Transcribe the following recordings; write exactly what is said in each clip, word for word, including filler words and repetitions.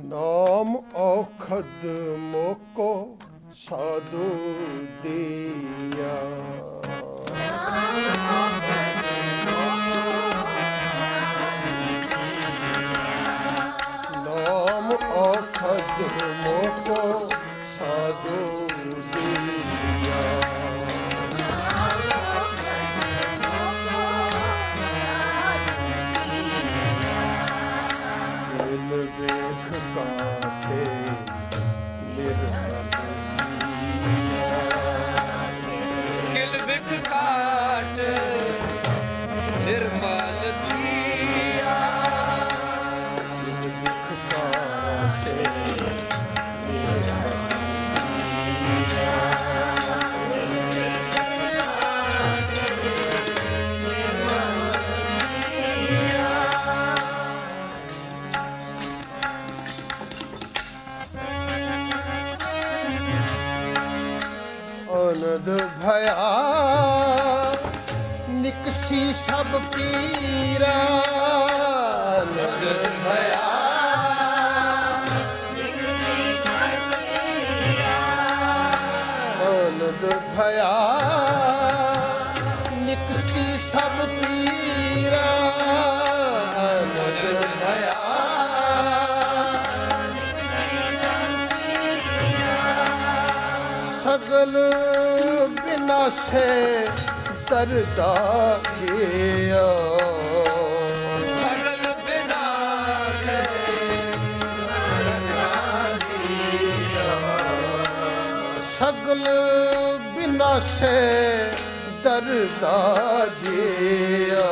नाम औखद मोको साधु दिया, नाम औखद मोको साधु दिया, दिल देख काटे किल बिख काट निर्मल दिया, आनंद भया निकसी सब पीरा, आनंद भया आनंद भया निकसी सब पीरा, आनंद भया सगल विनाशे दरदा किया, सगल विनाशे दरदा किया, सगल विनाशे दरदा दिया,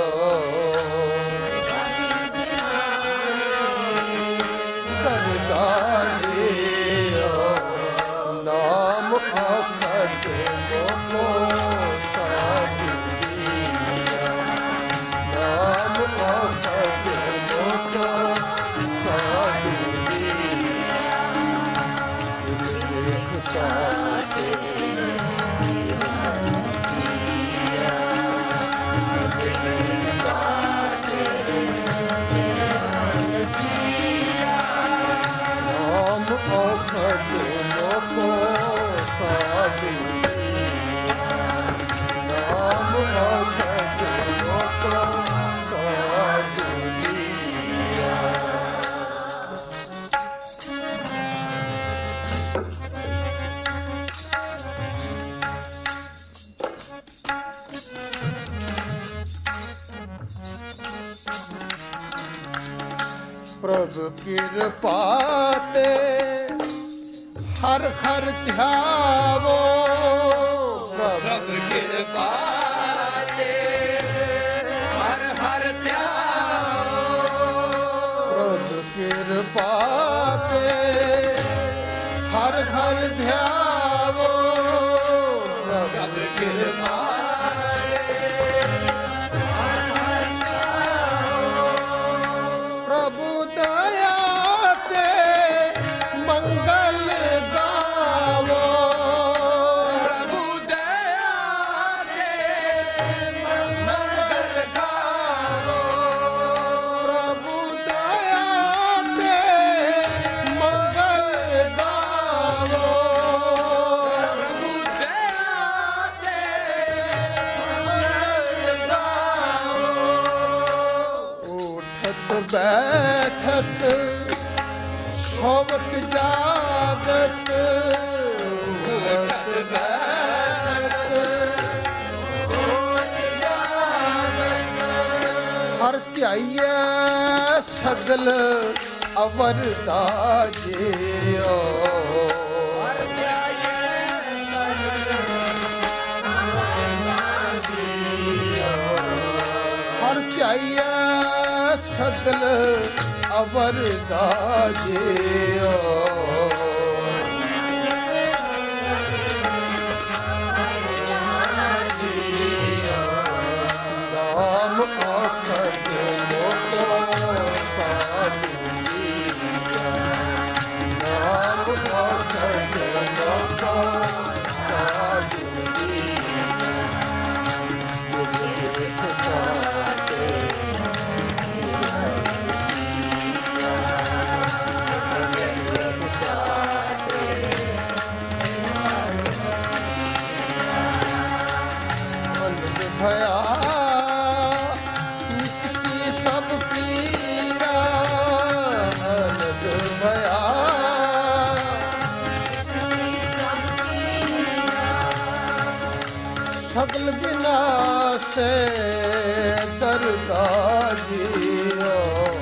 दरदा दिया, नाम औखद मोको साधु दिया, नाम औखद मोको साधु दिया, दिल देख काटे नाम औखद मोको साधु दिया, नाम औखद मोको साधु दिया। प्रभु कृपा ते हर हर ध्यावो, प्रभु कृपा ते हर हर ध्यावो, प्रभु कृपा ते हर हर ध्यावो, प्रभु कृपा प्रभु दया ते मंगल गावो, प्रभु दया ते मंगल गावो, प्रभु दया ते मंगल गावो, प्रभु दया ते मंगल गावो, उठत बैठत सोवत जागत, उठत बैठत हर ध्याइयै सगल अवर दाजियो, हर ध्याइयै सगल अवर दाजियो, नाम औखद मोको साधु दिया, नाम औखद मोको साधु दिया, दिल देख काटे से दरदा जियो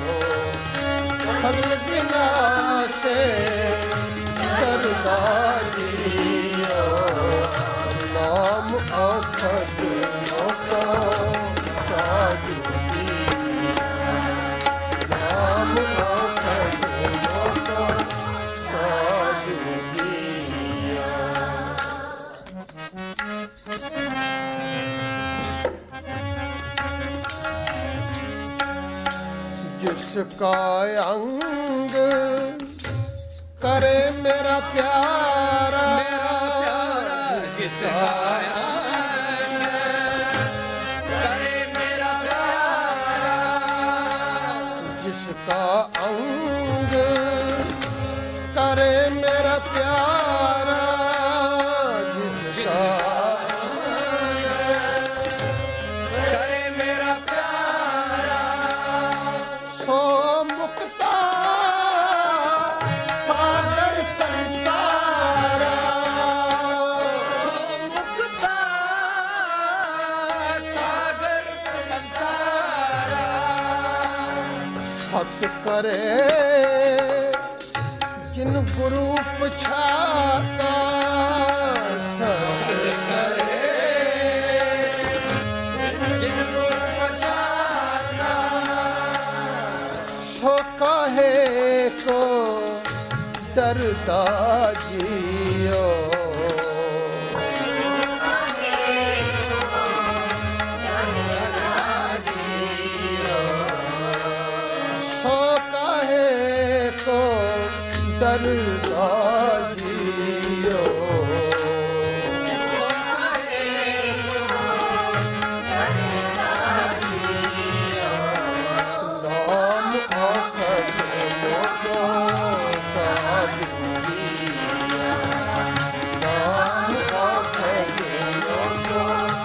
सगल बिना से दरदा जियो नाम औखद मोको साधु नाम औखद मोको साधु जिसका अंग करे मेरा प्यारा मेरा प्यारा जिसका करे मेरा प्यारा जिसका अंग करे मेरा प्यारा जिसका करे मेरा प्यारा सो मुक्ता सागर संसारा मुक्ता सागर संसारा सत करे जिन गुरु पछाता सत करे जिनको पछाता सो काहे को डरता जियो सो काहे को डरता जियो नाम औखद मोको साधु नाम औखद मोको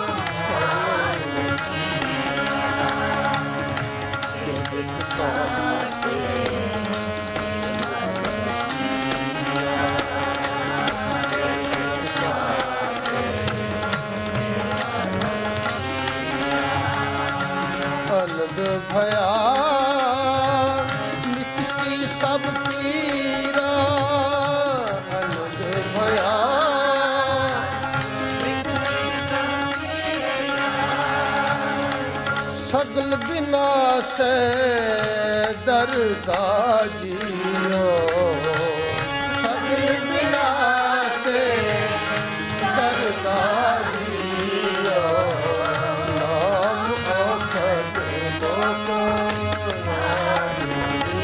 आनंद भया निकसी सब पीरा आनंद भया सगल बिना से दरदा जियो सगल बिना से दरदा जियो नाम औखद मोको साधु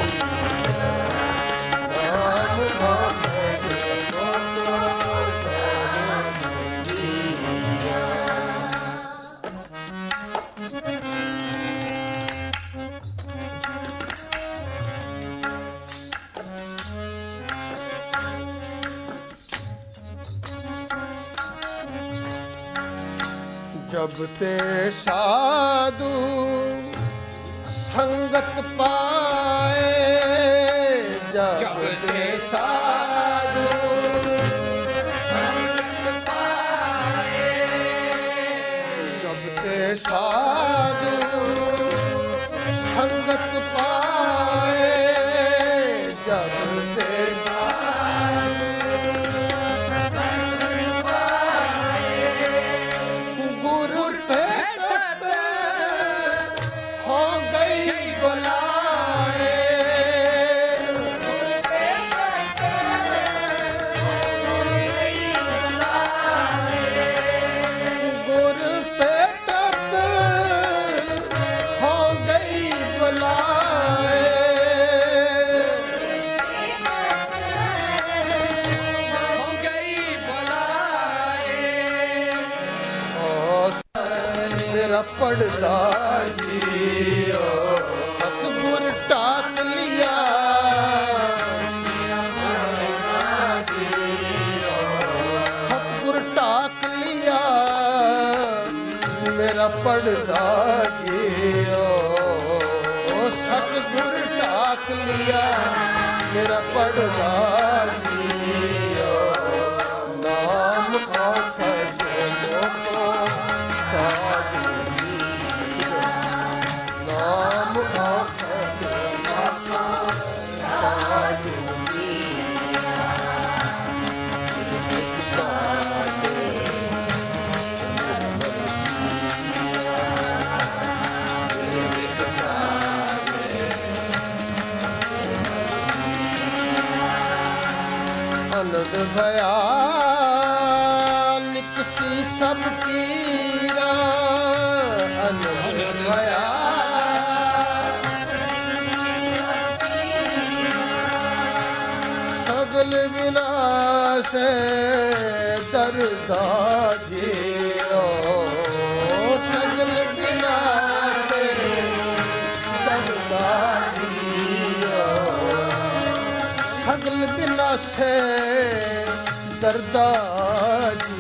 नाम औखद मोको साधु जब ते साधु संगत पाए जब जब ते ते साधु जब ते साधु संगत पाए जब ते गुरु भेटत हो गई बुलाए गुरु भेटत हो गई बुलाए हो गई बुलाए मेरा पड़दा जियो सतगुर टाक लिया सतगुर टाक लिया मेरा पड़दा जियो सतगुर टाक लिया मेरा पड़दा जियो नाम औखद मोको साधु दर्द भया निकसी सब पीरा अनंत भया सगल विनाश दर्दा जियो सगल विनाश दर्दा जियो सगल विनाश दर्दा जियो